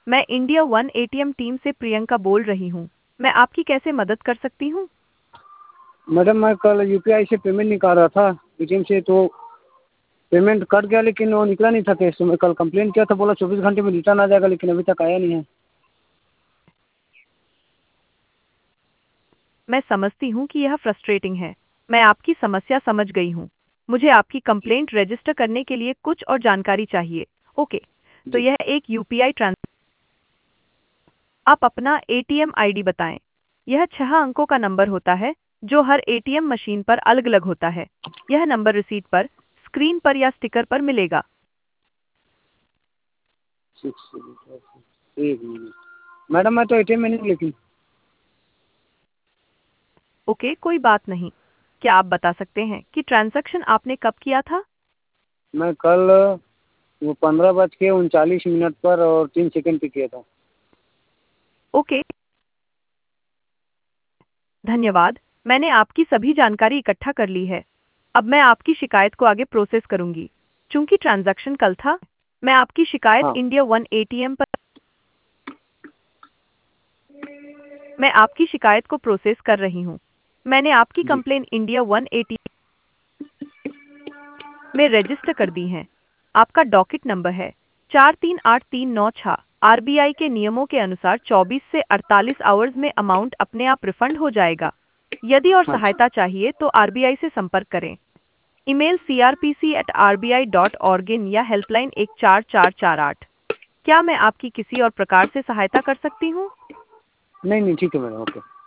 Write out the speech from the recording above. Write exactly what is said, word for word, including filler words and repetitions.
मैं India One ATM team से प्रियंका बोल रही हूँ। मैं आपकी कैसे मदद कर सकती हूँ? मैडम मैं कल यूपीआई से पेमेंट निकाल रहा था एटीएम से, तो पेमेंट कट गया लेकिन वो निकला नहीं था कैश। तो मैं कल कंप्लेंट किया था, बोला चौबीस घंटे में रिटर्न आ जाएगा, लेकिन अभी तक आया नहीं है। मैं समझती हूँ कि यह फ्रस्ट्रेटिंग है। मैं आपकी समस्या समझ गई हूँ। मुझे आपकी कंप्लेंट रजिस्टर करने के लिए कुछ और जानकारी चाहिए। ओके, तो जी। यह एक यूपीआई ट्रांस आप अपना एटीएम आईडी बताएं। यह छह अंकों का नंबर होता है जो हर एटीएम मशीन पर अलग-अलग होता है। यह नंबर रिसीट पर, स्क्रीन पर या स्टिकर पर मिलेगा। सिक्स एक मिनट मैडम, मैं तो एटीएम में नहीं, लेकिन ओके, कोई बात नहीं। क्या आप बता सकते हैं कि ट्रांजैक्शन आपने कब किया था? मैं कल वो पंद्रह बज के उनचालीस मिनट पर और तीन सेकंड पे किया था। ओके, धन्यवाद। मैंने आपकी सभी जानकारी इकट्ठा कर ली है। अब मैं आपकी शिकायत को आगे प्रोसेस करूंगी। चूंकि ट्रांजैक्शन कल था, मैं आपकी शिकायत हाँ। इंडिया वन एटीएम पर मैं आपकी शिकायत को प्रोसेस कर रही हूँ। मैंने आपकी जी। कंप्लेन इंडिया वन एटीएम में रजिस्टर कर दी है। आपका डॉकेट नंबर है चार तीन आठ तीन नौ छह। आरबीआई के नियमों के अनुसार चौबीस से अड़तालीस आवर्स में अमाउंट अपने आप रिफंड हो जाएगा। यदि और अच्छा। सहायता चाहिए तो आरबीआई से संपर्क करें। Email C R P C at R B I dot org या हेल्पलाइन एक चार चार चार आठ। क्या मैं आपकी किसी और प्रकार से सहायता कर सकती हूँ? नहीं नहीं, ठीक है मैडम, ओके।